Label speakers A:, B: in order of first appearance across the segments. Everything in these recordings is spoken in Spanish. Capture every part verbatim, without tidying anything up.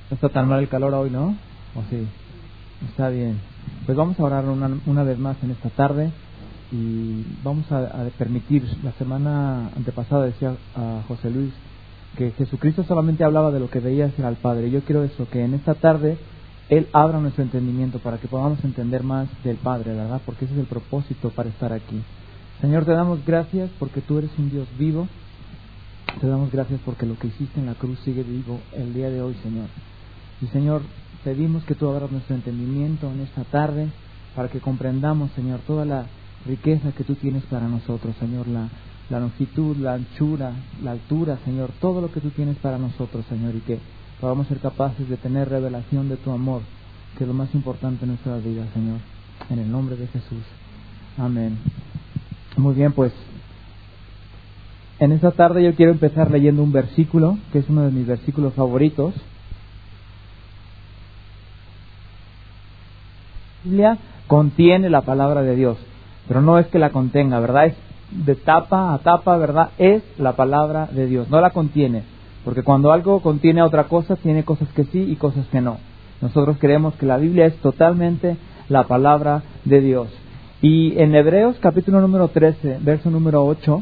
A: No está tan mal el calor hoy, ¿no? ¿O sí? Está bien. Pues vamos a orar una, una vez más en esta tarde y vamos a, a permitir. La semana antepasada decía a José Luis que Jesucristo solamente hablaba de lo que veía hacer al Padre. Yo quiero eso, que en esta tarde Él abra nuestro entendimiento para que podamos entender más del Padre, ¿verdad? Porque ese es el propósito para estar aquí. Señor, te damos gracias porque tú eres un Dios vivo. Te damos gracias porque lo que hiciste en la cruz sigue vivo el día de hoy, Señor. Y Señor, pedimos que tú abras nuestro entendimiento en esta tarde para que comprendamos, Señor, toda la riqueza que tú tienes para nosotros, Señor, la, la longitud, la anchura, la altura, Señor, todo lo que tú tienes para nosotros, Señor, y que podamos ser capaces de tener revelación de tu amor, que es lo más importante en nuestra vida, Señor, en el nombre de Jesús. Amén. Muy bien, pues en esta tarde yo quiero empezar leyendo un versículo, que es uno de mis versículos favoritos. La Biblia contiene la palabra de Dios, pero no es que la contenga, ¿verdad? Es de tapa a tapa, ¿verdad? Es la palabra de Dios, no la contiene, porque cuando algo contiene a otra cosa, tiene cosas que sí y cosas que no. Nosotros creemos que la Biblia es totalmente la palabra de Dios. Y en Hebreos capítulo número trece, verso número ocho,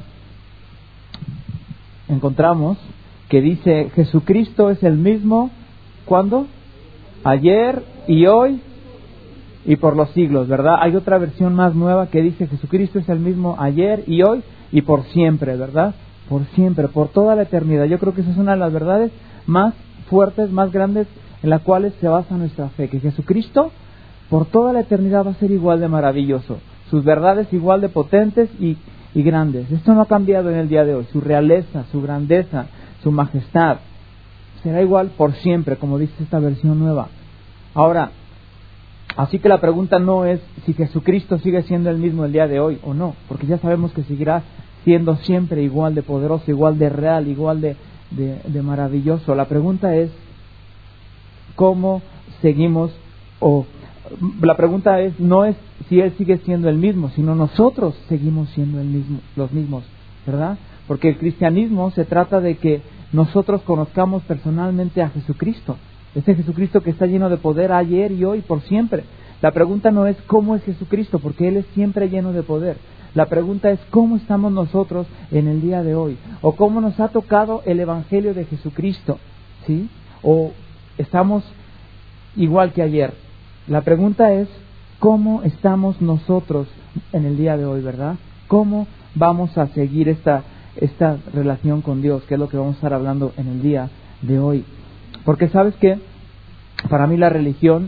A: encontramos que dice: Jesucristo es el mismo, ¿cuándo? Ayer y hoy y por los siglos, ¿verdad? Hay otra versión más nueva que dice: Jesucristo es el mismo ayer y hoy y por siempre, ¿verdad? Por siempre, por toda la eternidad. Yo creo que esa es una de las verdades más fuertes, más grandes en las cuales se basa nuestra fe, que Jesucristo por toda la eternidad va a ser igual de maravilloso, sus verdades igual de potentes y, y grandes. Esto no ha cambiado en el día de hoy. Su realeza, su grandeza, su majestad será igual por siempre, como dice esta versión nueva. Ahora, así que la pregunta no es si Jesucristo sigue siendo el mismo el día de hoy o no, porque ya sabemos que seguirá siendo siempre igual de poderoso, igual de real, igual de, de, de maravilloso. La pregunta es cómo seguimos, o la pregunta es no es si Él sigue siendo el mismo, sino nosotros seguimos siendo el mismo, los mismos, ¿verdad? Porque el cristianismo se trata de que nosotros conozcamos personalmente a Jesucristo. Ese Jesucristo que está lleno de poder ayer y hoy por siempre. La pregunta no es cómo es Jesucristo, porque Él es siempre lleno de poder. La pregunta es cómo estamos nosotros en el día de hoy, o cómo nos ha tocado el Evangelio de Jesucristo, ¿sí? O estamos igual que ayer. La pregunta es cómo estamos nosotros en el día de hoy, ¿verdad? ¿Cómo vamos a seguir esta, esta relación con Dios? Que es lo que vamos a estar hablando en el día de hoy. Porque sabes que para mí la religión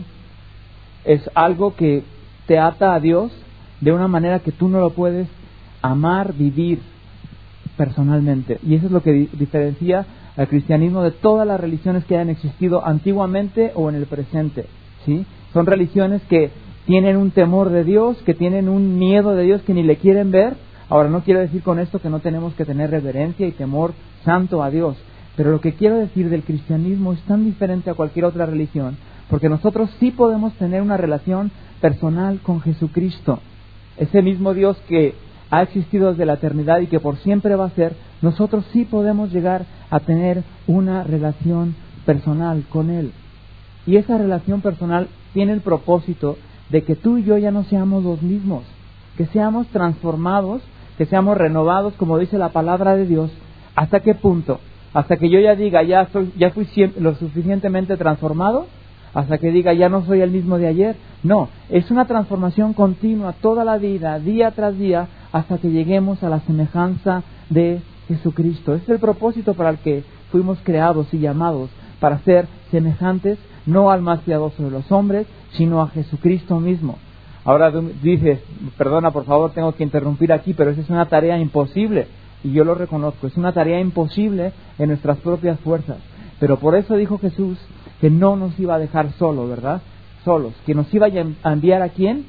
A: es algo que te ata a Dios de una manera que tú no lo puedes amar, vivir personalmente. Y eso es lo que di- diferencia al cristianismo de todas las religiones que hayan existido antiguamente o en el presente, ¿sí? Son religiones que tienen un temor de Dios, que tienen un miedo de Dios que ni le quieren ver. Ahora, no quiero decir con esto que no tenemos que tener reverencia y temor santo a Dios, pero lo que quiero decir del cristianismo es tan diferente a cualquier otra religión, porque nosotros sí podemos tener una relación personal con Jesucristo. Ese mismo Dios que ha existido desde la eternidad y que por siempre va a ser, nosotros sí podemos llegar a tener una relación personal con Él. Y esa relación personal tiene el propósito de que tú y yo ya no seamos los mismos, que seamos transformados, que seamos renovados, como dice la palabra de Dios. ¿Hasta qué punto? Hasta que yo ya diga, ya soy, ya fui lo suficientemente transformado, hasta que diga, ya no soy el mismo de ayer. No, es una transformación continua, toda la vida, día tras día, hasta que lleguemos a la semejanza de Jesucristo. Ese es el propósito para el que fuimos creados y llamados, para ser semejantes, no al más piadoso de los hombres, sino a Jesucristo mismo. Ahora dices, perdona por favor, tengo que interrumpir aquí, pero esa es una tarea imposible. Y yo lo reconozco, es una tarea imposible en nuestras propias fuerzas. Pero por eso dijo Jesús que no nos iba a dejar solos, ¿verdad? Solos. Que nos iba a enviar ¿a quién?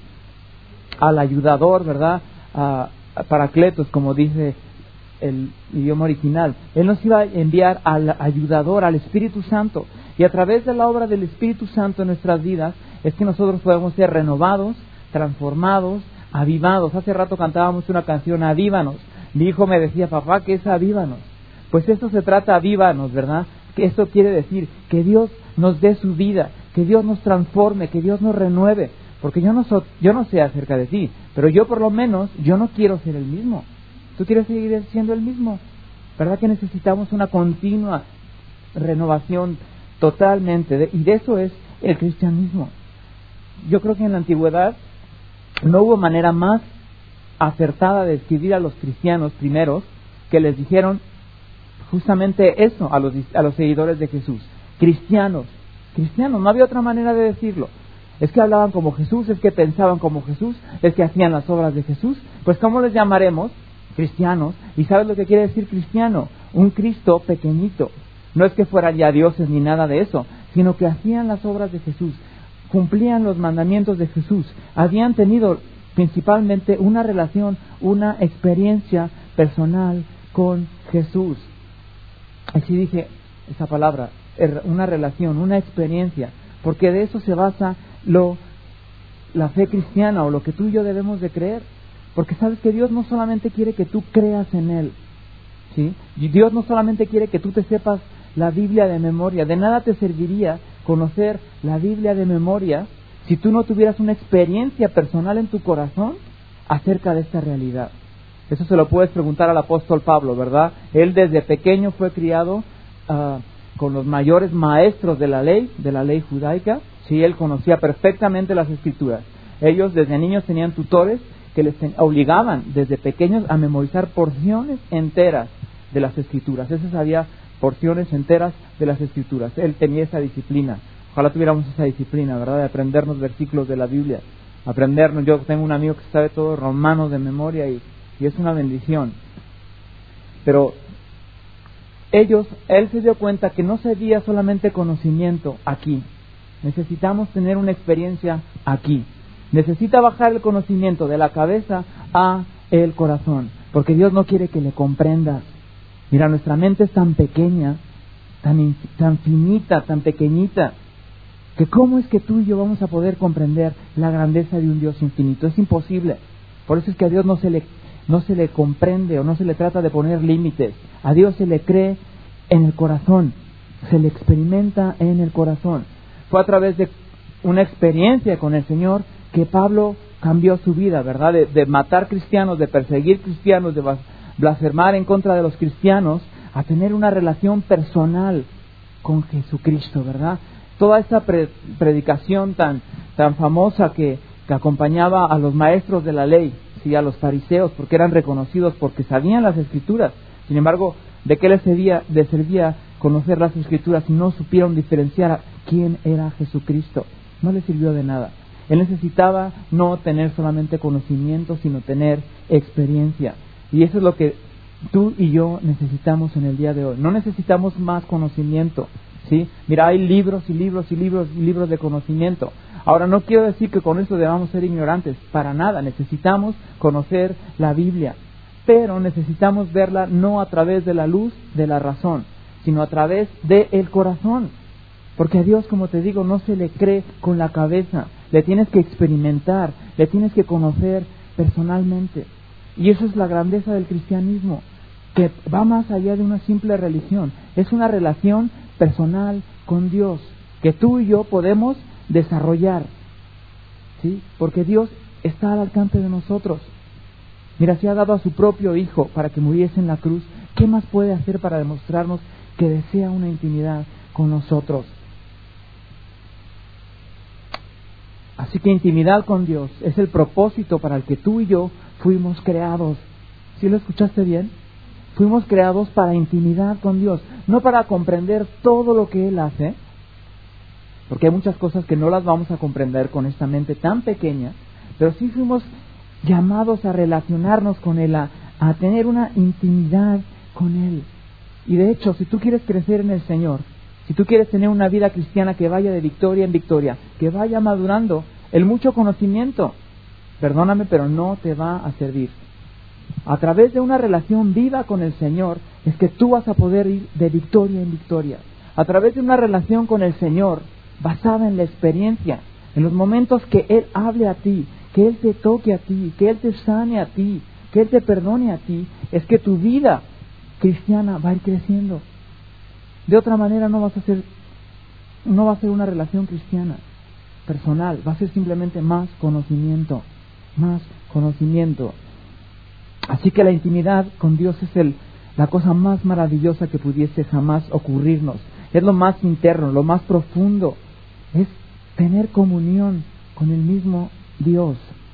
A: Al ayudador, ¿verdad? A, a Paracletos, como dice el idioma original. Él nos iba a enviar al ayudador, al Espíritu Santo. Y a través de la obra del Espíritu Santo en nuestras vidas es que nosotros podemos ser renovados, transformados, avivados. Hace rato cantábamos una canción, Avívanos. Mi hijo me decía, papá, ¿qué es avívanos? Pues esto se trata, avívanos, ¿verdad? que esto quiere decir que Dios nos dé su vida, que Dios nos transforme, que Dios nos renueve. Porque yo no, so, yo no sé acerca de ti, pero yo por lo menos, yo no quiero ser el mismo. ¿Tú quieres seguir siendo el mismo? ¿Verdad que necesitamos una continua renovación totalmente? De, y de eso es el cristianismo. Yo creo que en la antigüedad no hubo manera más acertada de describir a los cristianos primeros que les dijeron justamente eso a los, a los seguidores de Jesús. Cristianos, cristianos, no había otra manera de decirlo. Es que hablaban como Jesús, es que pensaban como Jesús, es que hacían las obras de Jesús. Pues ¿cómo les llamaremos? Cristianos. ¿Y sabes lo que quiere decir cristiano? Un Cristo pequeñito. No es que fueran ya dioses ni nada de eso, sino que hacían las obras de Jesús, cumplían los mandamientos de Jesús, habían tenido principalmente una relación, una experiencia personal con Jesús. Así dije esa palabra, una relación, una experiencia, porque de eso se basa lo, la fe cristiana o lo que tú y yo debemos de creer. Porque sabes que Dios no solamente quiere que tú creas en Él, ¿sí? Y Dios no solamente quiere que tú te sepas la Biblia de memoria. De nada te serviría conocer la Biblia de memoria si tú no tuvieras una experiencia personal en tu corazón acerca de esta realidad. Eso se lo puedes preguntar al apóstol Pablo, ¿verdad? Él desde pequeño fue criado uh, con los mayores maestros de la ley, de la ley judaica. Sí, él conocía perfectamente las Escrituras. Ellos desde niños tenían tutores que les obligaban desde pequeños a memorizar porciones enteras de las Escrituras. Él se sabía porciones enteras de las Escrituras. Él tenía esa disciplina. Ojalá tuviéramos esa disciplina, ¿verdad? De aprendernos versículos de la Biblia. Aprendernos. Yo tengo un amigo que sabe todo Romanos de memoria y, y es una bendición. Pero ellos, él se dio cuenta que no sería solamente conocimiento aquí. Necesitamos tener una experiencia aquí. Necesita bajar el conocimiento de la cabeza a el corazón, porque Dios no quiere que le comprendas. Mira, nuestra mente es tan pequeña, tan, tan finita, tan pequeñita, que cómo es que tú y yo vamos a poder comprender la grandeza de un Dios infinito. Es imposible. Por eso es que a Dios no se le, no se le comprende o no se le trata de poner límites. A Dios se le cree en el corazón, se le experimenta en el corazón. Fue a través de una experiencia con el Señor que Pablo cambió su vida, ¿verdad? De, de matar cristianos, de perseguir cristianos, de blasfemar en contra de los cristianos, a tener una relación personal con Jesucristo, ¿verdad? Toda esa pre- predicación tan, tan famosa que, que acompañaba a los maestros de la ley, ¿sí? A los fariseos, porque eran reconocidos, porque sabían las Escrituras. Sin embargo, ¿de qué les servía, les servía conocer las Escrituras si no supieron diferenciar quién era Jesucristo? No les sirvió de nada. Él necesitaba no tener solamente conocimiento, sino tener experiencia. Y eso es lo que tú y yo necesitamos en el día de hoy. No necesitamos más conocimiento, ¿sí? Mira, hay libros y libros y libros y libros de conocimiento. Ahora, no quiero decir que con eso debamos ser ignorantes, para nada. Necesitamos conocer la Biblia, pero necesitamos verla no a través de la luz de la razón, sino a través del corazón. Porque a Dios, como te digo, no se le cree con la cabeza. Le tienes que experimentar, le tienes que conocer personalmente. Y eso es la grandeza del cristianismo, que va más allá de una simple religión. Es una relación personal con Dios, que tú y yo podemos desarrollar, ¿sí? Porque Dios está al alcance de nosotros. Mira, si ha dado a su propio Hijo para que muriese en la cruz, ¿qué más puede hacer para demostrarnos que desea una intimidad con nosotros? Así que intimidad con Dios es el propósito para el que tú y yo fuimos creados. ¿Sí lo escuchaste bien? Fuimos creados para intimidad con Dios, no para comprender todo lo que Él hace, porque hay muchas cosas que no las vamos a comprender con esta mente tan pequeña, pero sí fuimos llamados a relacionarnos con Él, a, a tener una intimidad con Él. Y de hecho, si tú quieres crecer en el Señor, si tú quieres tener una vida cristiana que vaya de victoria en victoria, que vaya madurando, el mucho conocimiento, perdóname, pero no te va a servir. A través de una relación viva con el Señor es que tú vas a poder ir de victoria en victoria. A través de una relación con el Señor basada en la experiencia, en los momentos que Él hable a ti, que Él te toque a ti, que Él te sane a ti, que Él te perdone a ti, es que tu vida cristiana va a ir creciendo. De otra manera no vas a ser, no va a ser una relación cristiana personal, va a ser simplemente más conocimiento, más conocimiento. Así que la intimidad con Dios es el, la cosa más maravillosa que pudiese jamás ocurrirnos. Es lo más interno, lo más profundo. Es tener comunión con el mismo Dios.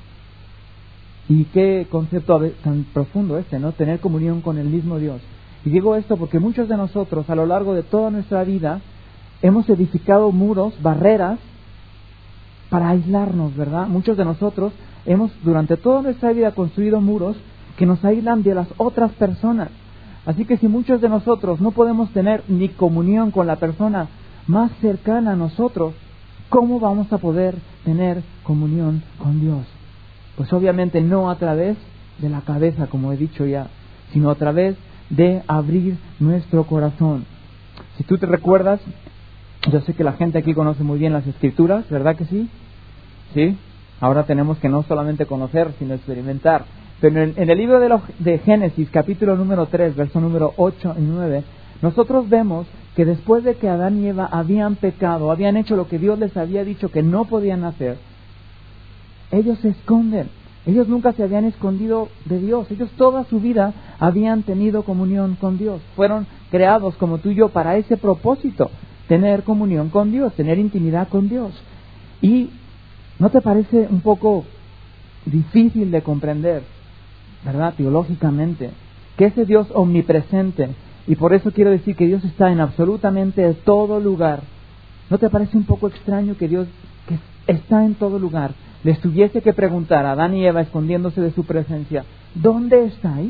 A: Y qué concepto tan profundo este, ¿no? Tener comunión con el mismo Dios. Y digo esto porque muchos de nosotros a lo largo de toda nuestra vida hemos edificado muros, barreras para aislarnos, ¿verdad? Muchos de nosotros hemos durante toda nuestra vida construido muros que nos aíslan de las otras personas. Así que si muchos de nosotros no podemos tener ni comunión con la persona más cercana a nosotros, ¿cómo vamos a poder tener comunión con Dios? Pues obviamente no a través de la cabeza, como he dicho ya, sino a través de abrir nuestro corazón. Si tú te recuerdas, yo sé que la gente aquí conoce muy bien las Escrituras, ¿verdad que sí? ¿Sí? Ahora tenemos que no solamente conocer, sino experimentar. Pero en, en el libro de, lo, de Génesis, capítulo número tres, verso número ocho y nueve, nosotros vemos que después de que Adán y Eva habían pecado, habían hecho lo que Dios les había dicho que no podían hacer, ellos se esconden. Ellos nunca se habían escondido de Dios. Ellos toda su vida habían tenido comunión con Dios. Fueron creados como tú y yo para ese propósito, tener comunión con Dios, tener intimidad con Dios. ¿Y no te parece un poco difícil de comprender, verdad, teológicamente, que ese Dios omnipresente, y por eso quiero decir que Dios está en absolutamente todo lugar? ¿No te parece un poco extraño que Dios, que está en todo lugar, les tuviese que preguntar a Adán y Eva escondiéndose de su presencia, ¿dónde estáis?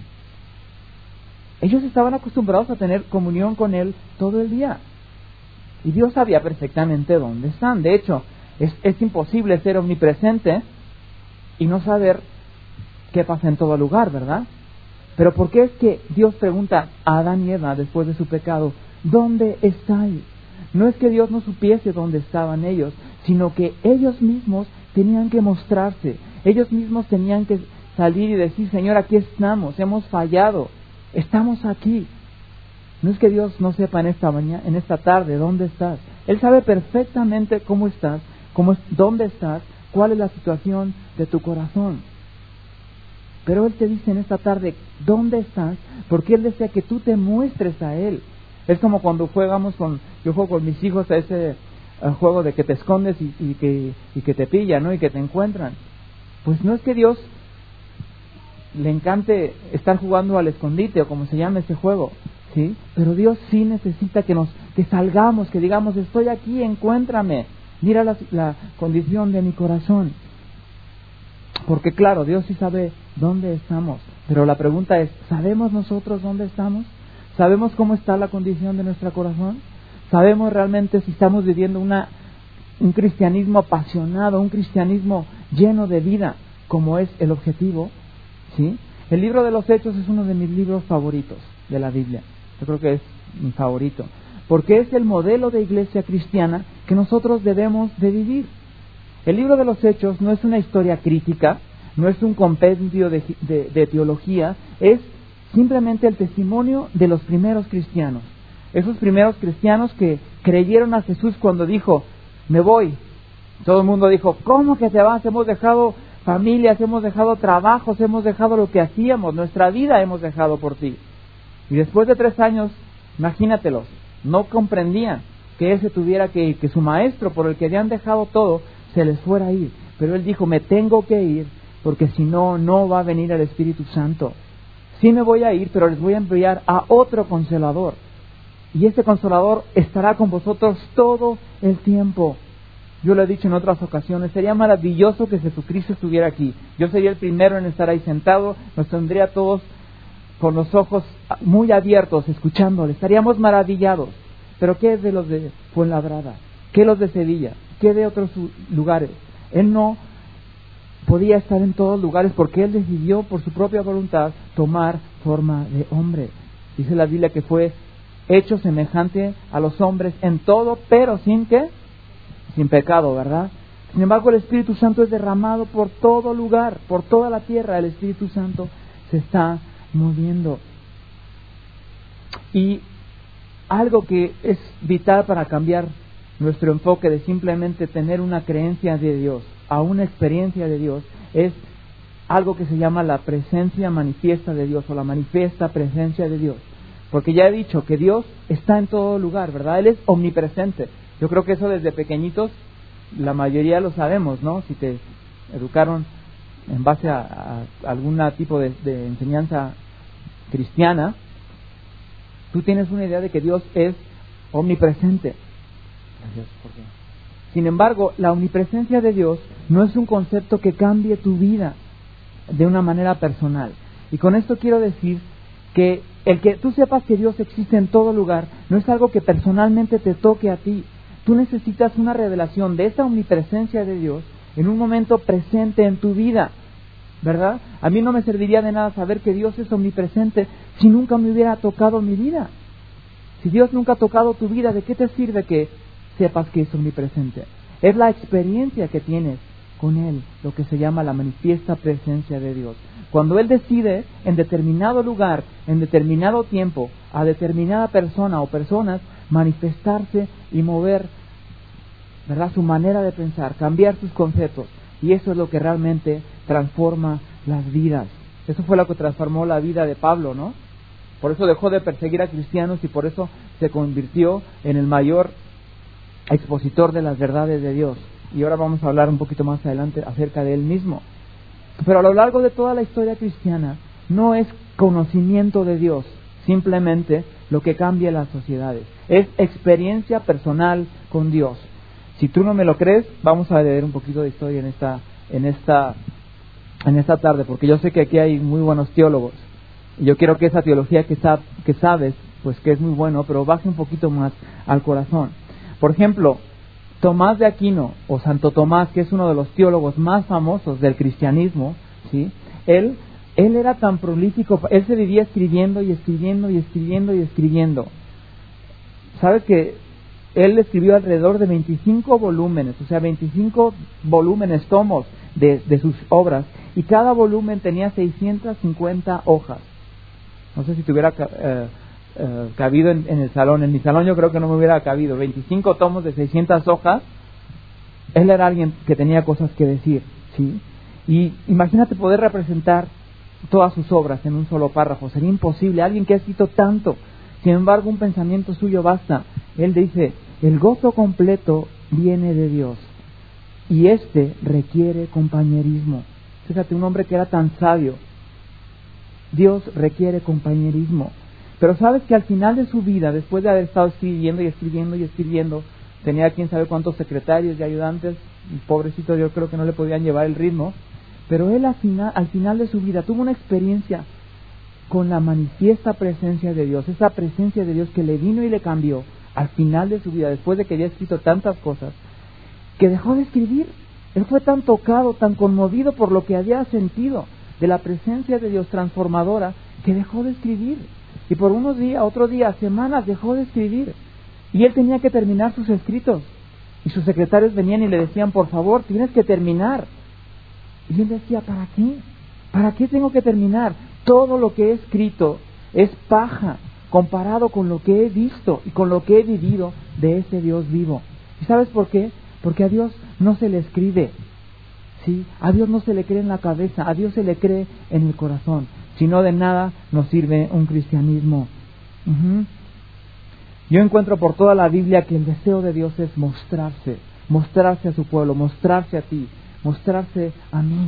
A: Ellos estaban acostumbrados a tener comunión con Él todo el día. Y Dios sabía perfectamente dónde están. De hecho, es, es imposible ser omnipresente y no saber qué pasa en todo lugar, ¿verdad? Pero ¿por qué es que Dios pregunta a Adán y Eva después de su pecado, ¿dónde estáis? No es que Dios no supiese dónde estaban ellos, sino que ellos mismos tenían que mostrarse. Ellos mismos tenían que salir y decir, Señor, aquí estamos, hemos fallado, estamos aquí. No es que Dios no sepa en esta mañana, en esta tarde, dónde estás. Él sabe perfectamente cómo estás, cómo es, dónde estás, cuál es la situación de tu corazón. Pero Él te dice en esta tarde, ¿dónde estás? Porque Él desea que tú te muestres a Él. Es como cuando jugamos con, yo juego con mis hijos a ese a juego de que te escondes y, y, que, y que te pillan, ¿no? Y que te encuentran. Pues no es que Dios le encante estar jugando al escondite o como se llama ese juego, ¿sí? Pero Dios sí necesita que nos que salgamos, que digamos, estoy aquí, encuéntrame, mira la, la condición de mi corazón. Porque claro, Dios sí sabe dónde estamos, pero la pregunta es, ¿sabemos nosotros dónde estamos? ¿Sabemos cómo está la condición de nuestro corazón? ¿Sabemos realmente si estamos viviendo una, un cristianismo apasionado, un cristianismo lleno de vida, como es el objetivo? ¿Sí? El libro de los Hechos es uno de mis libros favoritos de la Biblia. Yo creo que es mi favorito, porque es el modelo de iglesia cristiana que nosotros debemos de vivir. El libro de los Hechos no es una historia crítica, no es un compendio de, de, de teología, es simplemente el testimonio de los primeros cristianos. Esos primeros cristianos que creyeron a Jesús cuando dijo, me voy. Todo el mundo dijo, ¿cómo que te vas? Hemos dejado familias, hemos dejado trabajos, hemos dejado lo que hacíamos, nuestra vida hemos dejado por ti. Y después de tres años, imagínatelos, no comprendían que él se tuviera que ir, que su maestro por el que habían dejado todo, se les fuera a ir. Pero él dijo, me tengo que ir, porque si no, no va a venir el Espíritu Santo. Sí me voy a ir, pero les voy a enviar a otro Consolador. Y este Consolador estará con vosotros todo el tiempo. Yo lo he dicho en otras ocasiones, sería maravilloso que Jesucristo estuviera aquí. Yo sería el primero en estar ahí sentado, nos tendría todos con los ojos muy abiertos, escuchándole. Estaríamos maravillados. Pero ¿qué es de los de Fuenlabrada? ¿Qué de los de Sevilla? ¿Qué de otros lugares? Él no podía estar en todos lugares porque Él decidió por su propia voluntad tomar forma de hombre. Dice la Biblia que fue hecho semejante a los hombres en todo, pero sin qué, sin pecado, ¿verdad? Sin embargo, el Espíritu Santo es derramado por todo lugar, por toda la tierra. El Espíritu Santo se está moviendo. Y algo que es vital para cambiar nuestro enfoque de simplemente tener una creencia de Dios a una experiencia de Dios, es algo que se llama la presencia manifiesta de Dios, o la manifiesta presencia de Dios. Porque ya he dicho que Dios está en todo lugar, ¿verdad? Él es omnipresente. Yo creo que eso desde pequeñitos la mayoría lo sabemos, ¿no? Si te educaron en base a, a algún tipo de, de enseñanza cristiana, tú tienes una idea de que Dios es omnipresente. Gracias, ¿por qué? Sin embargo, la omnipresencia de Dios no es un concepto que cambie tu vida de una manera personal. Y con esto quiero decir que el que tú sepas que Dios existe en todo lugar no es algo que personalmente te toque a ti. Tú necesitas una revelación de esa omnipresencia de Dios en un momento presente en tu vida, ¿verdad? A mí no me serviría de nada saber que Dios es omnipresente si nunca me hubiera tocado mi vida. Si Dios nunca ha tocado tu vida, ¿de qué te sirve que sepas que es omnipresente? Es la experiencia que tienes con Él lo que se llama la manifiesta presencia de Dios. Cuando Él decide en determinado lugar, en determinado tiempo, a determinada persona o personas, manifestarse y mover, ¿verdad?, su manera de pensar, cambiar sus conceptos. Y eso es lo que realmente transforma las vidas. Eso fue lo que transformó la vida de Pablo, ¿no? Por eso dejó de perseguir a cristianos y por eso se convirtió en el mayor expositor de las verdades de Dios. Y ahora vamos a hablar un poquito más adelante acerca de él mismo. Pero a lo largo de toda la historia cristiana no es conocimiento de Dios simplemente lo que cambia las sociedades, es experiencia personal con Dios. Si tú no me lo crees, vamos a leer un poquito de historia en esta en esta en esta tarde, porque yo sé que aquí hay muy buenos teólogos y yo quiero que esa teología que, sab, que sabes, pues que es muy bueno, pero baje un poquito más al corazón. Por ejemplo, Tomás de Aquino, o Santo Tomás, que es uno de los teólogos más famosos del cristianismo, ¿sí? Él, él era tan prolífico, él se vivía escribiendo y escribiendo y escribiendo y escribiendo. ¿Sabes que él escribió alrededor de veinticinco volúmenes, o sea, veinticinco volúmenes, tomos de, de sus obras, y cada volumen tenía seiscientas cincuenta hojas? No sé si tuviera eh, eh, cabido en, en el salón. En mi salón yo creo que no me hubiera cabido. veinticinco tomos de seiscientas hojas. Él era alguien que tenía cosas que decir, ¿sí? Y imagínate poder representar todas sus obras en un solo párrafo. Sería imposible. Alguien que ha escrito tanto, sin embargo un pensamiento suyo basta. Él dice: el gozo completo viene de Dios y este requiere compañerismo. Fíjate, un hombre que era tan sabio. Dios requiere compañerismo. Pero sabes que al final de su vida, después de haber estado escribiendo y escribiendo y escribiendo, tenía quién sabe cuántos secretarios y ayudantes, y pobrecito, yo creo que no le podían llevar el ritmo, pero él al final, al final de su vida tuvo una experiencia con la manifiesta presencia de Dios, esa presencia de Dios que le vino y le cambió al final de su vida, después de que había escrito tantas cosas, que dejó de escribir. Él fue tan tocado, tan conmovido por lo que había sentido de la presencia de Dios transformadora, que dejó de escribir. Y por unos días, otros días, semanas, dejó de escribir. Y él tenía que terminar sus escritos. Y sus secretarios venían y le decían: por favor, tienes que terminar. Y él decía: ¿para qué? ¿Para qué tengo que terminar? Todo lo que he escrito es paja comparado con lo que he visto y con lo que he vivido de ese Dios vivo. ¿Y sabes por qué? Porque a Dios no se le escribe, ¿sí? A Dios no se le cree en la cabeza, a Dios se le cree en el corazón. Si no, de nada nos sirve un cristianismo. Uh-huh. Yo encuentro por toda la Biblia que el deseo de Dios es mostrarse, mostrarse a su pueblo, mostrarse a ti, mostrarse a mí.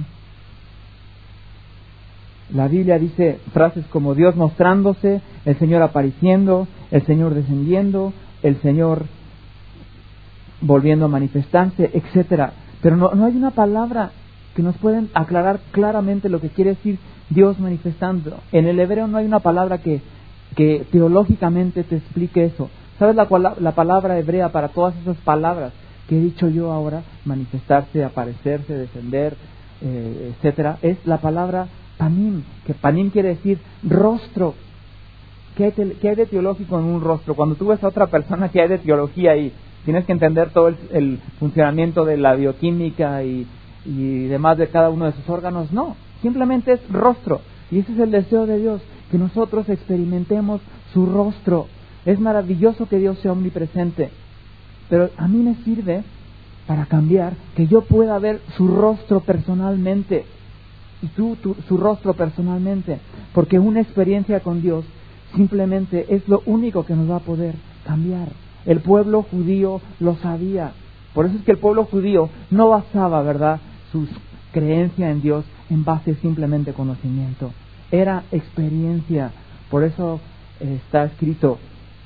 A: La Biblia dice frases como Dios mostrándose, el Señor apareciendo, el Señor descendiendo, el Señor volviendo a manifestarse, etcétera. Pero no, no hay una palabra que nos pueda aclarar claramente lo que quiere decir Dios manifestando. En el hebreo no hay una palabra que, que teológicamente te explique eso. ¿Sabes la, la palabra hebrea para todas esas palabras que he dicho yo ahora? Manifestarse, aparecerse, descender, eh, etcétera. Es la palabra panim, que panim quiere decir rostro. ¿Qué hay, te, ¿Qué hay de teológico en un rostro? Cuando tú ves a otra persona, ¿qué hay de teología ahí? Tienes que entender todo el, el funcionamiento de la bioquímica y, y demás de cada uno de sus órganos. No, simplemente es rostro. Y ese es el deseo de Dios, que nosotros experimentemos su rostro, Es maravilloso que Dios sea omnipresente, pero a mí me sirve para cambiar que yo pueda ver su rostro personalmente, y tú, tú su rostro personalmente, porque una experiencia con Dios simplemente es lo único que nos va a poder cambiar. El pueblo judío lo sabía. Por eso es que el pueblo judío no basaba, ¿verdad?, su creencia en Dios en base simplemente conocimiento. Era experiencia. Por eso eh, está escrito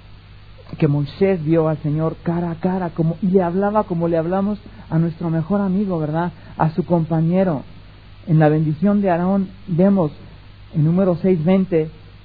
A: que Moisés vio al Señor cara a cara, como, y le hablaba como le hablamos a nuestro mejor amigo, ¿verdad?, a su compañero. En la bendición de Aarón vemos en número seis veinte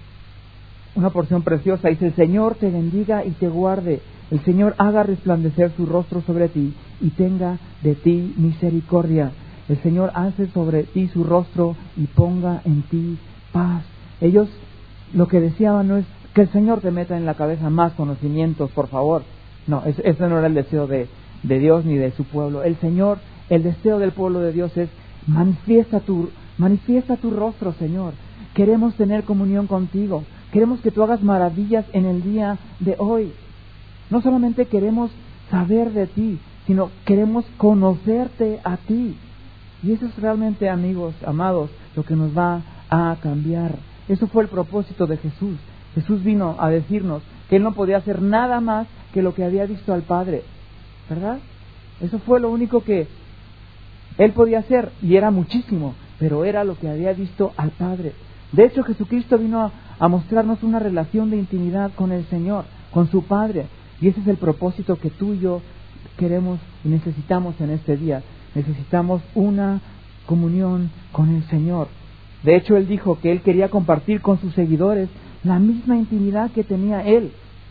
A: una porción preciosa. Dice: el Señor te bendiga y te guarde, el Señor haga resplandecer su rostro sobre ti y tenga de ti misericordia, el Señor alce sobre ti su rostro y ponga en ti paz. Ellos lo que deseaban no es que el Señor te meta en la cabeza más conocimientos, por favor. No, ese no era el deseo de, de Dios ni de su pueblo. El Señor, el deseo del pueblo de Dios es: manifiesta tu, manifiesta tu rostro, Señor. Queremos tener comunión contigo. Queremos que tú hagas maravillas en el día de hoy. No solamente queremos saber de ti, sino queremos conocerte a ti. Y eso es realmente, amigos, amados, lo que nos va a cambiar. Eso fue el propósito de Jesús. Jesús vino a decirnos que Él no podía hacer nada más que lo que había visto al Padre, ¿verdad? Eso fue lo único que Él podía hacer, y era muchísimo, pero era lo que había visto al Padre. De hecho, Jesucristo vino a, a mostrarnos una relación de intimidad con el Señor, con su Padre. Y ese es el propósito que tú y yo queremos y necesitamos en este día. Necesitamos una comunión con el Señor. De hecho, Él dijo que Él quería compartir con sus seguidores la misma intimidad que tenía Él.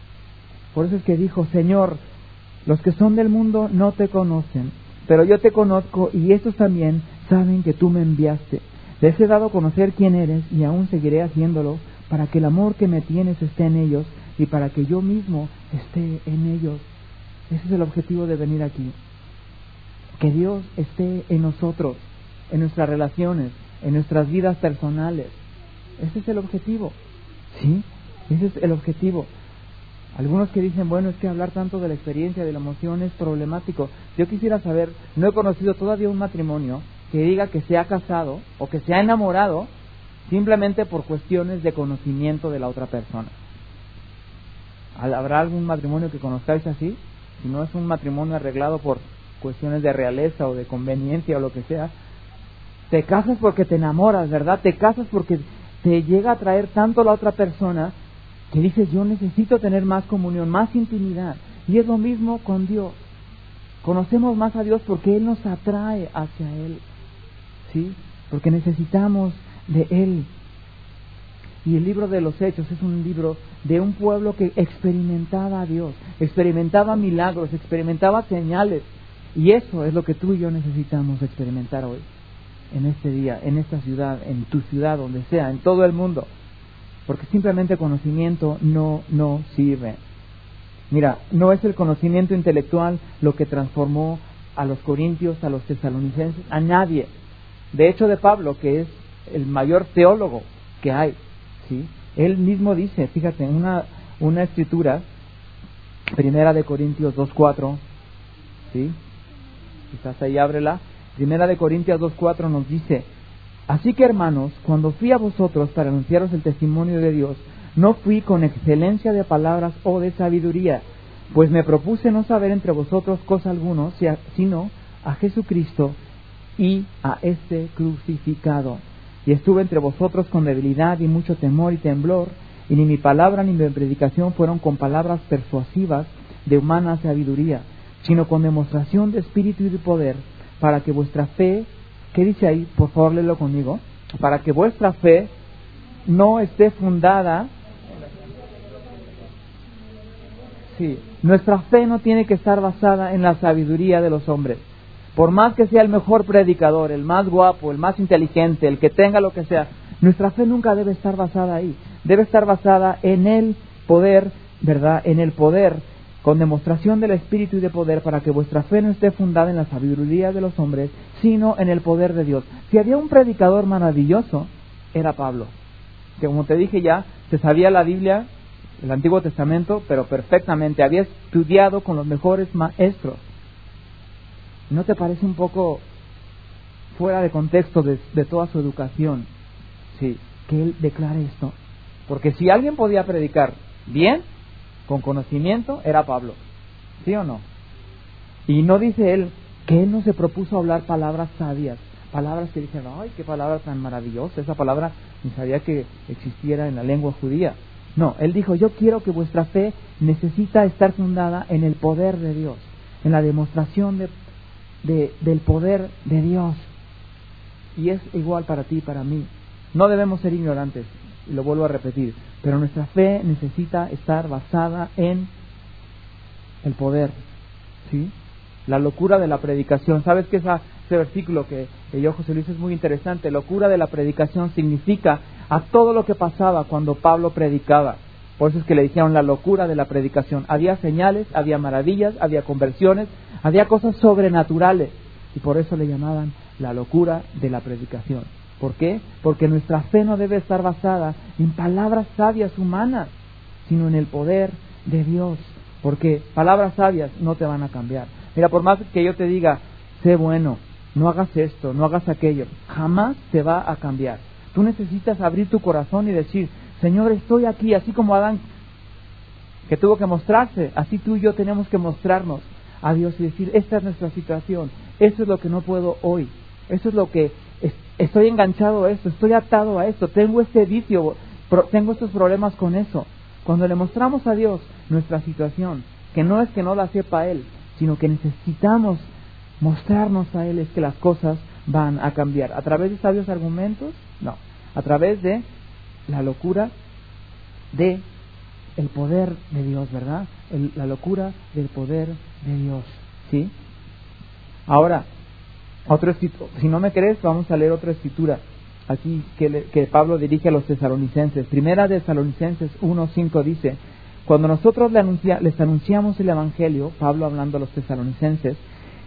A: Por eso es que dijo: Señor, los que son del mundo no te conocen, pero yo te conozco, y estos también saben que tú me enviaste. Les he dado a conocer quién eres, y aún seguiré haciéndolo, para que el amor que me tienes esté en ellos, y para que yo mismo esté en ellos. Ese es el objetivo de venir aquí. Que Dios esté en nosotros, en nuestras relaciones, en nuestras vidas personales. Ese es el objetivo. ¿Sí? Ese es el objetivo. Algunos que dicen: bueno, es que hablar tanto de la experiencia, de la emoción es problemático. Yo quisiera saber, no he conocido todavía un matrimonio que diga que se ha casado o que se ha enamorado simplemente por cuestiones de conocimiento de la otra persona. ¿Habrá algún matrimonio que conozcáis así? Si no es un matrimonio arreglado por cuestiones de realeza o de conveniencia o lo que sea. Te casas porque te enamoras, ¿verdad? Te casas porque te llega a traer tanto la otra persona que dices: yo necesito tener más comunión, más intimidad. Y es lo mismo con Dios. Conocemos más a Dios porque Él nos atrae hacia Él, ¿sí? Porque necesitamos de Él. Y el libro de los Hechos es un libro de un pueblo que experimentaba a Dios, experimentaba milagros, experimentaba señales. Y eso es lo que tú y yo necesitamos experimentar hoy, en este día, en esta ciudad, en tu ciudad, donde sea, en todo el mundo. Porque simplemente conocimiento no, no sirve. Mira, no es el conocimiento intelectual lo que transformó a los corintios, a los tesalonicenses, a nadie. De hecho, de Pablo, que es el mayor teólogo que hay, ¿sí? Él mismo dice, fíjate, en una, una escritura, Primera de Corintios dos cuatro, ¿sí? Quizás ahí ábrela. Primera de Corintios dos cuatro nos dice: así que, hermanos, cuando fui a vosotros para anunciaros el testimonio de Dios, no fui con excelencia de palabras o de sabiduría, pues me propuse no saber entre vosotros cosa alguna, sino a Jesucristo y a este crucificado. Y estuve entre vosotros con debilidad y mucho temor y temblor, y ni mi palabra ni mi predicación fueron con palabras persuasivas de humana sabiduría, sino con demostración de espíritu y de poder, para que vuestra fe, ¿qué dice ahí? Por favor, léelo conmigo. Para que vuestra fe no esté fundada. Sí, nuestra fe no tiene que estar basada en la sabiduría de los hombres. Por más que sea el mejor predicador, el más guapo, el más inteligente, el que tenga lo que sea, nuestra fe nunca debe estar basada ahí. Debe estar basada en el poder, ¿verdad? En el poder, con demostración del Espíritu y de poder, para que vuestra fe no esté fundada en la sabiduría de los hombres, sino en el poder de Dios. Si había un predicador maravilloso, era Pablo, que, como te dije ya, se sabía la Biblia el Antiguo Testamento, pero perfectamente. Había estudiado con los mejores maestros. ¿No te parece un poco fuera de contexto de, de toda su educación? Sí, que él declare esto. Porque si alguien podía predicar bien, con conocimiento, era Pablo. ¿Sí o no? Y no dice él que él no se propuso hablar palabras sabias, palabras que dijeron, ay, qué palabra tan maravillosa, esa palabra ni sabía que existiera en la lengua judía. No, él dijo, yo quiero que vuestra fe necesita estar fundada en el poder de Dios, en la demostración de, de, del poder de Dios. Y es igual para ti y para mí. No debemos ser ignorantes, y lo vuelvo a repetir, pero nuestra fe necesita estar basada en el poder, ¿sí? La locura de la predicación. ¿Sabes qué? Esa, ese versículo que leyó José Luis es muy interesante. Locura de la predicación significa a todo lo que pasaba cuando Pablo predicaba. Por eso es que le dijeron la locura de la predicación. Había señales, había maravillas, había conversiones, había cosas sobrenaturales. Y por eso le llamaban la locura de la predicación. ¿Por qué? Porque nuestra fe no debe estar basada en palabras sabias humanas, sino en el poder de Dios. Porque palabras sabias no te van a cambiar. Mira, por más que yo te diga, sé bueno, no hagas esto, no hagas aquello, jamás te va a cambiar. Tú necesitas abrir tu corazón y decir, Señor, estoy aquí, así como Adán, que tuvo que mostrarse, así tú y yo tenemos que mostrarnos a Dios y decir, esta es nuestra situación, esto es lo que no puedo hoy, eso es lo que es, estoy enganchado a esto, estoy atado a esto, tengo este vicio, pro, tengo estos problemas con eso. Cuando le mostramos a Dios nuestra situación, que no es que no la sepa Él, sino que necesitamos mostrarnos a Él, es que las cosas van a cambiar. ¿A través de sabios argumentos? No. A través de la locura de el poder de Dios, ¿verdad? El, la locura del poder de Dios, ¿sí? Ahora, otro escrito, si no me crees, vamos a leer otra escritura aquí que, le, que Pablo dirige a los tesalonicenses. Primera de Tesalonicenses uno cinco dice, cuando nosotros le anuncia, les anunciamos el Evangelio, Pablo hablando a los tesalonicenses,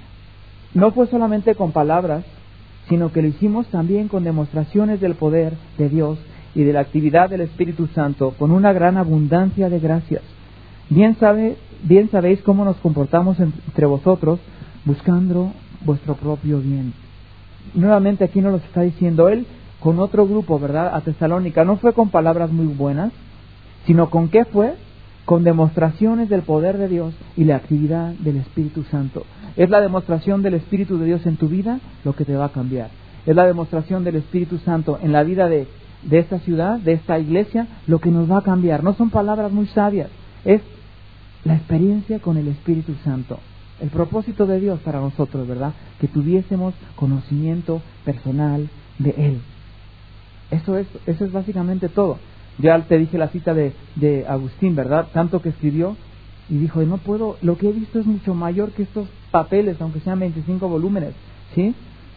A: no fue solamente con palabras, sino que lo hicimos también con demostraciones del poder de Dios y de la actividad del Espíritu Santo, con una gran abundancia de gracias. Bien, sabe, bien sabéis cómo nos comportamos entre vosotros, buscando vuestro propio bien. Nuevamente aquí nos lo está diciendo él con otro grupo, ¿verdad? A Tesalónica. No fue con palabras muy buenas, sino con qué fue, con demostraciones del poder de Dios y la actividad del Espíritu Santo. Es la demostración del Espíritu de Dios en tu vida lo que te va a cambiar. Es la demostración del Espíritu Santo en la vida de, de esta ciudad, de esta iglesia, lo que nos va a cambiar. No son palabras muy sabias, es la experiencia con el Espíritu Santo. El propósito de Dios para nosotros, ¿verdad? Que tuviésemos conocimiento personal de Él. Eso es, eso es básicamente todo. Ya te dije la cita de, de Agustín, ¿verdad? Tanto que escribió y dijo, no puedo, lo que he visto es mucho mayor que estos papeles, aunque sean veinticinco volúmenes, ¿sí?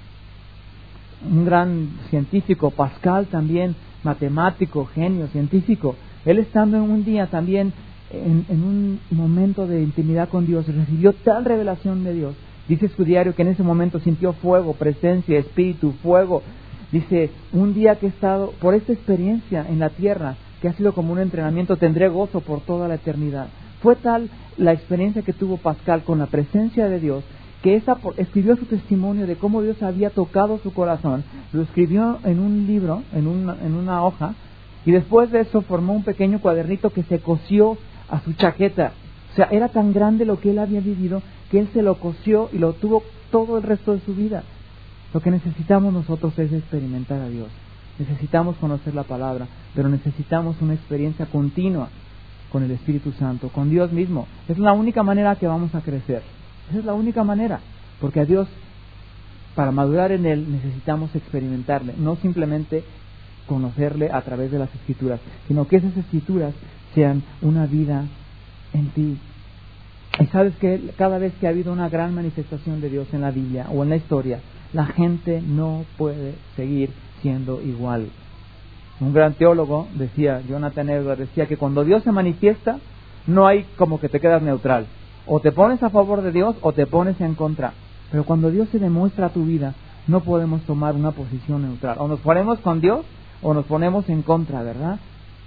A: Un gran científico, Pascal también, matemático, genio, científico. Él estando en un día también, en, en un momento de intimidad con Dios, recibió tal revelación de Dios. Dice su diario que en ese momento sintió fuego, presencia, espíritu, fuego. Dice, un día que he estado, por esta experiencia en la tierra, que ha sido como un entrenamiento, tendré gozo por toda la eternidad. Fue tal la experiencia que tuvo Pascal con la presencia de Dios, que esa, escribió su testimonio de cómo Dios había tocado su corazón, lo escribió en un libro, en una, en una hoja, y después de eso formó un pequeño cuadernito que se cosió a su chaqueta. O sea, era tan grande lo que él había vivido, que él se lo cosió y lo tuvo todo el resto de su vida. Lo que necesitamos nosotros es experimentar a Dios. Necesitamos conocer la palabra, pero necesitamos una experiencia continua con el Espíritu Santo, con Dios mismo. Es la única manera que vamos a crecer. Esa es la única manera, porque a Dios, para madurar en Él, necesitamos experimentarle, no simplemente conocerle a través de las Escrituras, sino que esas Escrituras sean una vida en ti. Y sabes que cada vez que ha habido una gran manifestación de Dios en la Biblia o en la historia, la gente no puede seguir siendo igual. Un gran teólogo decía, Jonathan Edwards, decía que cuando Dios se manifiesta, no hay como que te quedas neutral. O te pones a favor de Dios o te pones en contra. Pero cuando Dios se demuestra a tu vida, no podemos tomar una posición neutral. O nos ponemos con Dios o nos ponemos en contra, ¿verdad?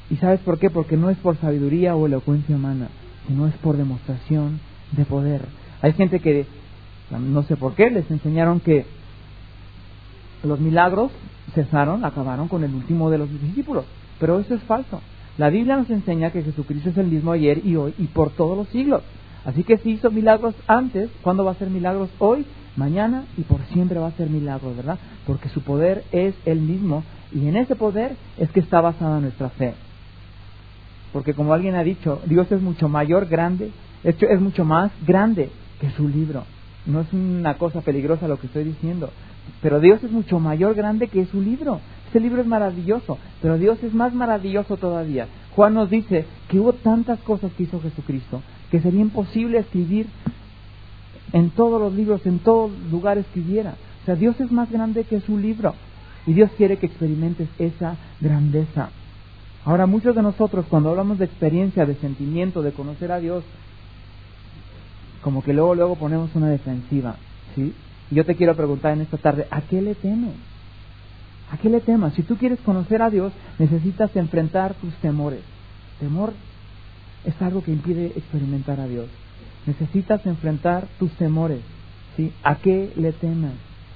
A: ¿Y sabes por qué? Porque no es por sabiduría o elocuencia humana, sino es por demostración de poder. Hay gente que, no sé por qué, les enseñaron que los milagros cesaron, acabaron con el último de los discípulos, pero eso es falso. La Biblia nos enseña que Jesucristo es el mismo ayer y hoy y por todos los siglos. Así que si hizo milagros antes, ¿cuándo va a hacer milagros? Hoy, mañana y por siempre va a hacer milagros, ¿verdad? Porque su poder es el mismo y en ese poder es que está basada nuestra fe. Porque como alguien ha dicho, Dios es mucho mayor, grande, es, es mucho más grande que su libro. No es una cosa peligrosa lo que estoy diciendo, pero Dios es mucho mayor, grande que su libro. Ese libro es maravilloso, pero Dios es más maravilloso todavía. Juan nos dice que hubo tantas cosas que hizo Jesucristo que sería imposible escribir en todos los libros, en todos lugares que hubiera. O sea, Dios es más grande que su libro y Dios quiere que experimentes esa grandeza. Ahora, muchos de nosotros cuando hablamos de experiencia, de sentimiento, de conocer a Dios, como que luego luego ponemos una defensiva, ¿sí? Y yo te quiero preguntar en esta tarde, ¿a qué le temes? ¿A qué le temas? Si tú quieres conocer a Dios, necesitas enfrentar tus temores. Temor es algo que impide experimentar a Dios. Necesitas enfrentar tus temores, ¿sí? ¿A qué le temas?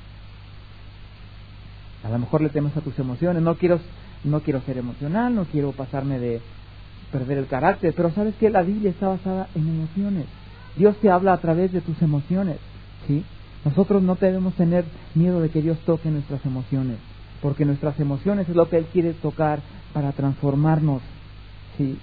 A: A lo mejor le temes a tus emociones. No quiero, no quiero ser emocional, no quiero pasarme de perder el carácter, pero ¿sabes qué? La Biblia está basada en emociones. Dios te habla a través de tus emociones, ¿sí? Nosotros no debemos tener miedo de que Dios toque nuestras emociones, porque nuestras emociones es lo que Él quiere tocar para transformarnos, ¿sí?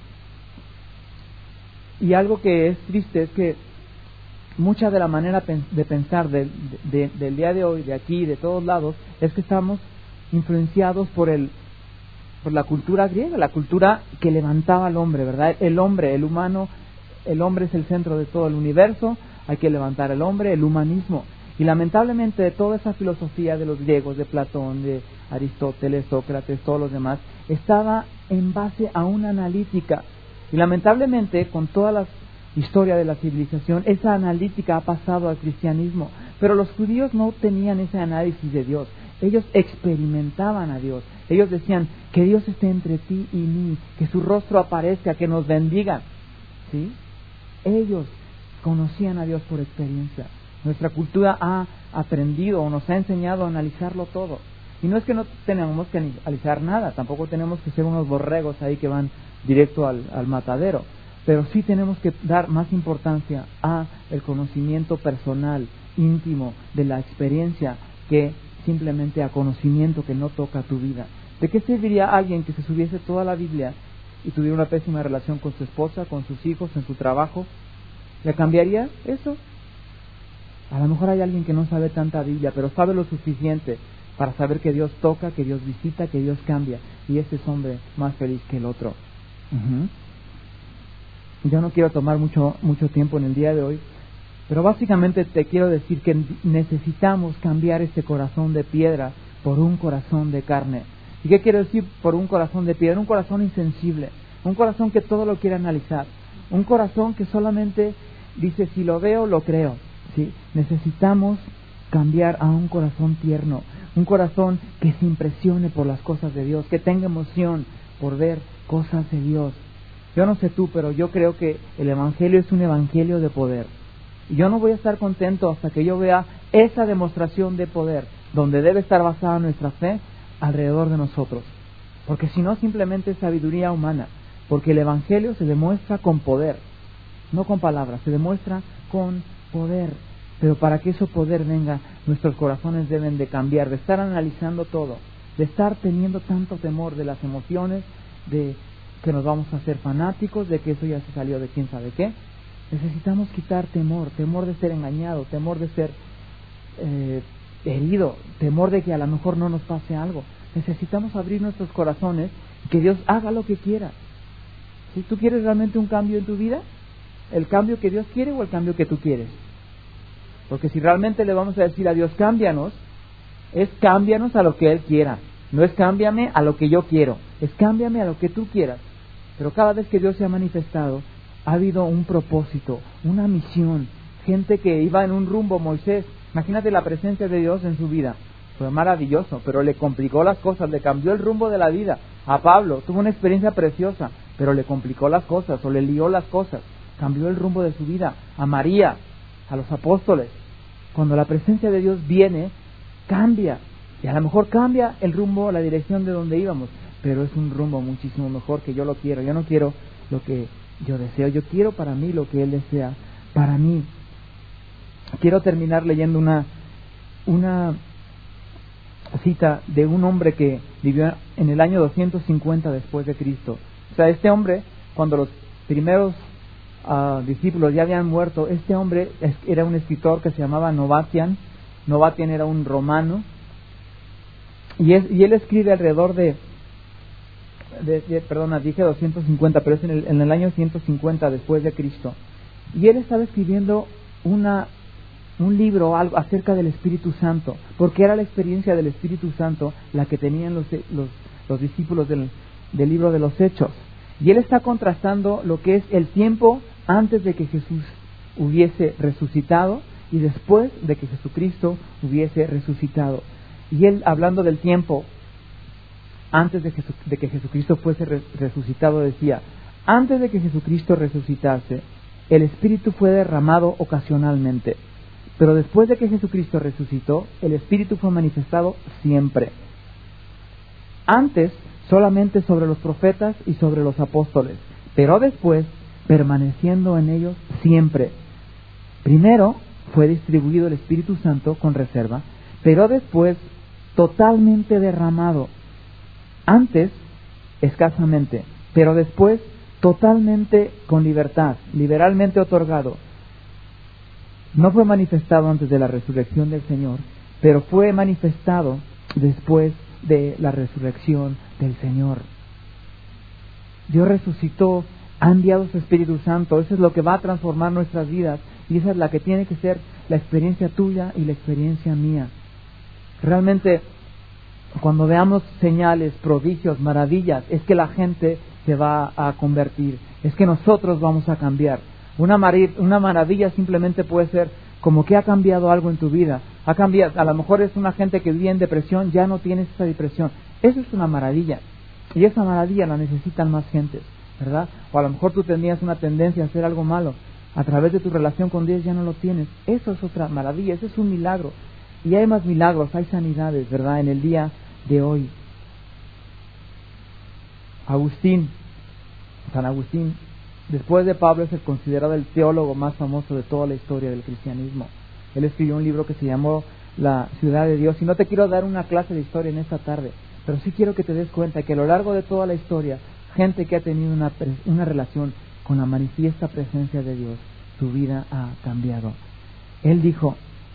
A: Y algo que es triste es que mucha de la manera de pensar de, de, del día de hoy, de aquí, de todos lados, es que estamos influenciados por el por la cultura griega, la cultura que levantaba al hombre, ¿verdad? El hombre, el humano, el hombre es el centro de todo el universo, hay que levantar al hombre, el humanismo. Y lamentablemente de toda esa filosofía de los griegos, de Platón, de Aristóteles, Sócrates, todos los demás, estaba en base a una analítica. Y lamentablemente con toda la historia de la civilización, esa analítica ha pasado al cristianismo. Pero los judíos no tenían ese análisis de Dios. Ellos experimentaban a Dios. Ellos decían, que Dios esté entre ti y mí, que su rostro aparezca, que nos bendiga, ¿sí? Ellos conocían a Dios por experiencia. Nuestra cultura ha aprendido o nos ha enseñado a analizarlo todo. Y no es que no tenemos que analizar nada, tampoco tenemos que ser unos borregos ahí que van directo al, al matadero. Pero sí tenemos que dar más importancia a el conocimiento personal, íntimo, de la experiencia, que simplemente a conocimiento que no toca tu vida. ¿De qué serviría alguien que se subiese toda la Biblia y tuviera una pésima relación con su esposa, con sus hijos, en su trabajo? ¿Le cambiaría eso? A lo mejor hay alguien que no sabe tanta Biblia, pero sabe lo suficiente para saber que Dios toca, que Dios visita, que Dios cambia, y ese es hombre más feliz que el otro. Uh-huh. Yo no quiero tomar mucho, mucho tiempo en el día de hoy, pero básicamente te quiero decir que necesitamos cambiar este corazón de piedra por un corazón de carne. ¿Y qué quiero decir por un corazón de piedra? Un corazón insensible, un corazón que todo lo quiere analizar, un corazón que solamente dice, si lo veo, lo creo. ¿Sí? Necesitamos cambiar a un corazón tierno, un corazón que se impresione por las cosas de Dios, que tenga emoción por ver cosas de Dios. Yo no sé tú, pero yo creo que el Evangelio es un Evangelio de poder. Y yo no voy a estar contento hasta que yo vea esa demostración de poder, donde debe estar basada nuestra fe, alrededor de nosotros. Porque si no, simplemente es sabiduría humana. Porque el Evangelio se demuestra con poder, no con palabras, se demuestra con poder. Pero para que ese poder venga, nuestros corazones deben de cambiar, de estar analizando todo, de estar teniendo tanto temor de las emociones, de que nos vamos a hacer fanáticos, de que eso ya se salió de quién sabe qué. Necesitamos quitar temor, temor de ser engañado, temor de ser eh, herido, temor de que a lo mejor no nos pase algo. Necesitamos abrir nuestros corazones y que Dios haga lo que quiera. Si tú quieres realmente un cambio en tu vida, ¿el cambio que Dios quiere o el cambio que tú quieres? Porque si realmente le vamos a decir a Dios, cámbianos, es cámbianos a lo que Él quiera. No es cámbiame a lo que yo quiero, es cámbiame a lo que tú quieras. Pero cada vez que Dios se ha manifestado, ha habido un propósito, una misión. Gente que iba en un rumbo, Moisés, imagínate la presencia de Dios en su vida. Fue maravilloso, pero le complicó las cosas, le cambió el rumbo de la vida. A Pablo tuvo una experiencia preciosa, pero le complicó las cosas o le lió las cosas, cambió el rumbo de su vida. A María, a los apóstoles, cuando la presencia de Dios viene, cambia, y a lo mejor cambia el rumbo, la dirección de donde íbamos, pero es un rumbo muchísimo mejor que yo lo quiero. Yo no quiero lo que yo deseo, yo quiero para mí lo que Él desea para mí. Quiero terminar leyendo una una cita de un hombre que vivió en el año doscientos cincuenta después de Cristo. O sea, este hombre, cuando los primeros uh, discípulos ya habían muerto, este hombre era un escritor que se llamaba Novatian. Novatian era un romano, y, es, y él escribe alrededor de, de, de perdona, dije doscientos cincuenta, pero es en el, en el año ciento cincuenta después de Cristo. Y él estaba escribiendo una un libro algo acerca del Espíritu Santo, porque era la experiencia del Espíritu Santo la que tenían los, los, los discípulos del, del libro de los Hechos. Y él está contrastando lo que es el tiempo antes de que Jesús hubiese resucitado y después de que Jesucristo hubiese resucitado. Y él, hablando del tiempo antes de, Jesu, de que Jesucristo fuese re, resucitado, decía: antes de que Jesucristo resucitase, el Espíritu fue derramado ocasionalmente. Pero después de que Jesucristo resucitó, el Espíritu fue manifestado siempre. Antes, solamente sobre los profetas y sobre los apóstoles, pero después, permaneciendo en ellos siempre. Primero, fue distribuido el Espíritu Santo con reserva, pero después, totalmente derramado. Antes, escasamente, pero después, totalmente con libertad, liberalmente otorgado. No fue manifestado antes de la resurrección del Señor, pero fue manifestado después de la resurrección del Señor. Dios resucitó, ha enviado su Espíritu Santo. Eso es lo que va a transformar nuestras vidas, y esa es la que tiene que ser la experiencia tuya y la experiencia mía. Realmente, cuando veamos señales, prodigios, maravillas, es que la gente se va a convertir, es que nosotros vamos a cambiar. Una, mar- una maravilla simplemente puede ser como que ha cambiado algo en tu vida. Ha cambiado, a lo mejor es una gente que vivía en depresión, ya no tienes esa depresión. Eso es una maravilla. Y esa maravilla la necesitan más gentes, ¿verdad? O a lo mejor tú tenías una tendencia a hacer algo malo. A través de tu relación con Dios ya no lo tienes. Eso es otra maravilla, eso es un milagro. Y hay más milagros, hay sanidades, ¿verdad? En el día de hoy. Agustín, San Agustín, después de Pablo, es el considerado el teólogo más famoso de toda la historia del cristianismo. Él escribió un libro que se llamó La Ciudad de Dios. Y no te quiero dar una clase de historia en esta tarde, pero sí quiero que te des cuenta que a lo largo de toda la historia, gente que ha tenido una, una relación con la manifiesta presencia de Dios, su vida ha cambiado. Él dijo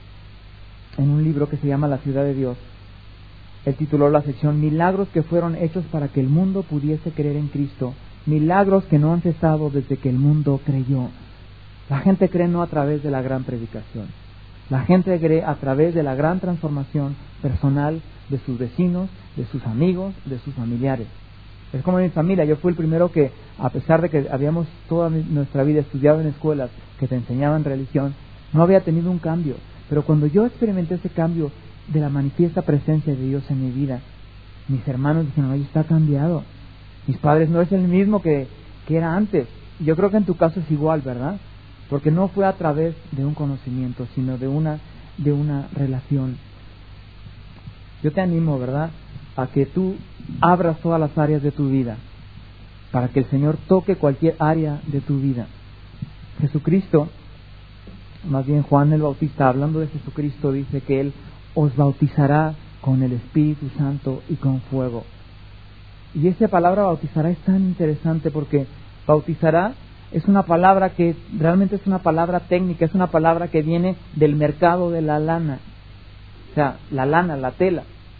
A: en un libro que se llama La Ciudad de Dios, él tituló la sección Milagros que fueron hechos para que el mundo pudiese creer en Cristo. Milagros que no han cesado desde que el mundo creyó. La gente cree no a través de la gran predicación. La gente cree a través de la gran transformación personal de sus vecinos, de sus amigos, de sus familiares. Es como en mi familia. Yo fui el primero que, a pesar de que habíamos toda nuestra vida estudiado en escuelas que te enseñaban religión, no había tenido un cambio. Pero cuando yo experimenté ese cambio de la manifiesta presencia de Dios en mi vida, mis hermanos dijeron: oye, está cambiado. Mis padres no es el mismo que, que era antes. Yo creo que en tu caso es igual, ¿verdad? Porque no fue a través de un conocimiento, sino de una, de una relación. Yo te animo, ¿verdad?, a que tú abras todas las áreas de tu vida, para que el Señor toque cualquier área de tu vida. Jesucristo, más bien Juan el Bautista, hablando de Jesucristo, dice que Él os bautizará con el Espíritu Santo y con fuego. Y esa palabra bautizará es tan interesante, porque bautizará es una palabra que realmente es una palabra técnica, es una palabra que viene del mercado de la lana. O sea, la lana, la tela.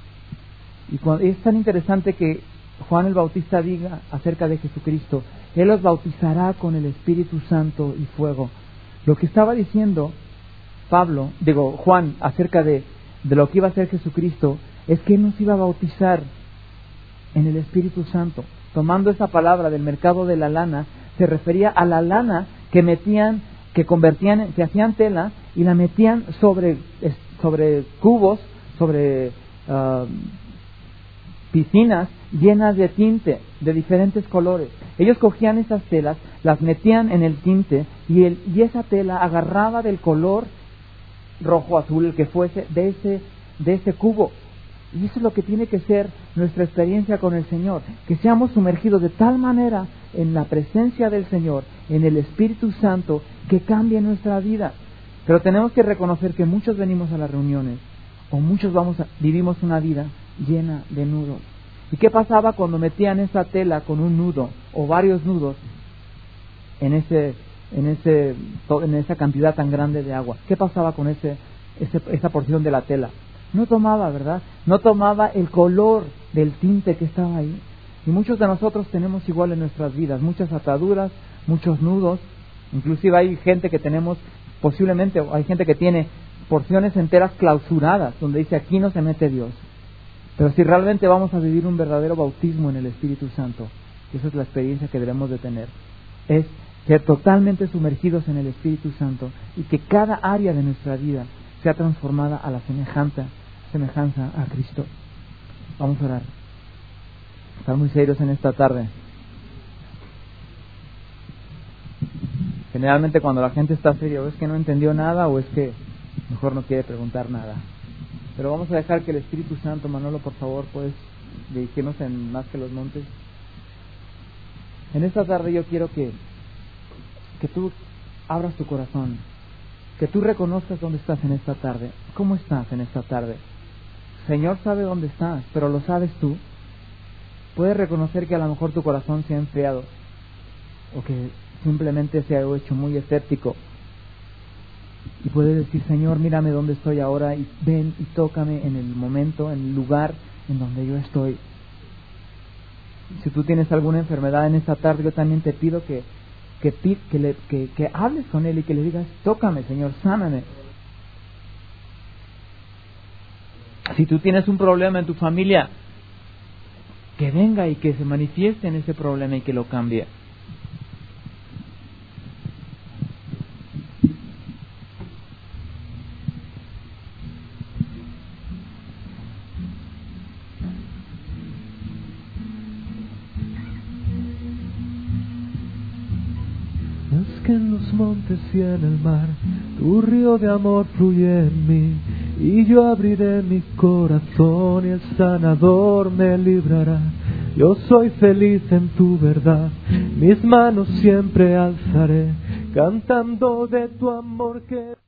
A: Y cuando, es tan interesante que Juan el Bautista diga acerca de Jesucristo: Él os bautizará con el Espíritu Santo y fuego. Lo que estaba diciendo Pablo, digo Juan, acerca de, de lo que iba a hacer Jesucristo, es que Él nos iba a bautizar en el Espíritu Santo. Tomando esa palabra del mercado de la lana, se refería a la lana que metían, que convertían, que hacían tela y la metían sobre, sobre cubos, sobre uh, piscinas llenas de tinte de diferentes colores. Ellos cogían esas telas, las metían en el tinte y, el, y esa tela agarraba del color rojo, azul, el que fuese, de ese, de ese cubo. Y eso es lo que tiene que ser nuestra experiencia con el Señor, que seamos sumergidos de tal manera en la presencia del Señor, en el Espíritu Santo, que cambie nuestra vida. Pero tenemos que reconocer que muchos venimos a las reuniones, o muchos vamos a, vivimos una vida llena de nudos. ¿Y qué pasaba cuando metían esa tela con un nudo o varios nudos en ese, en ese, en esa cantidad tan grande de agua? ¿Qué pasaba con ese, ese, esa porción de la tela? No tomaba, ¿verdad? No tomaba el color del tinte que estaba ahí. Y muchos de nosotros tenemos igual en nuestras vidas, muchas ataduras, muchos nudos. Inclusive hay gente que tenemos, posiblemente hay gente que tiene porciones enteras clausuradas, donde dice aquí no se mete Dios. Pero si realmente vamos a vivir un verdadero bautismo en el Espíritu Santo, y esa es la experiencia que debemos de tener, es ser totalmente sumergidos en el Espíritu Santo y que cada área de nuestra vida sea transformada a la semejanza, semejanza a Cristo. Vamos a orar. Están muy serios en esta tarde. Generalmente cuando la gente está seria, o es que no entendió nada o es que mejor no quiere preguntar nada. Pero vamos a dejar que el Espíritu Santo, Manolo, por favor, puedes dirigirnos en Más que los Montes. En esta tarde yo quiero que, que tú abras tu corazón, que tú reconozcas dónde estás en esta tarde. ¿Cómo estás en esta tarde? Señor sabe dónde estás, pero ¿lo sabes tú? Puedes reconocer que a lo mejor tu corazón se ha enfriado o que simplemente se ha hecho muy escéptico. Y puedes decir, Señor, mírame dónde estoy ahora y ven y tócame en el momento, en el lugar en donde yo estoy. Si tú tienes alguna enfermedad en esta tarde, yo también te pido que que, que, le, que, que hables con Él y que le digas, tócame, Señor, sáname. Si tú tienes un problema en tu familia, que venga y que se manifieste en ese problema y que lo cambie.
B: Que en los montes y en el mar tu río de amor fluye en mí, y yo abriré mi corazón y el sanador me librará. Yo soy feliz en tu verdad, mis manos siempre alzaré, cantando de tu amor que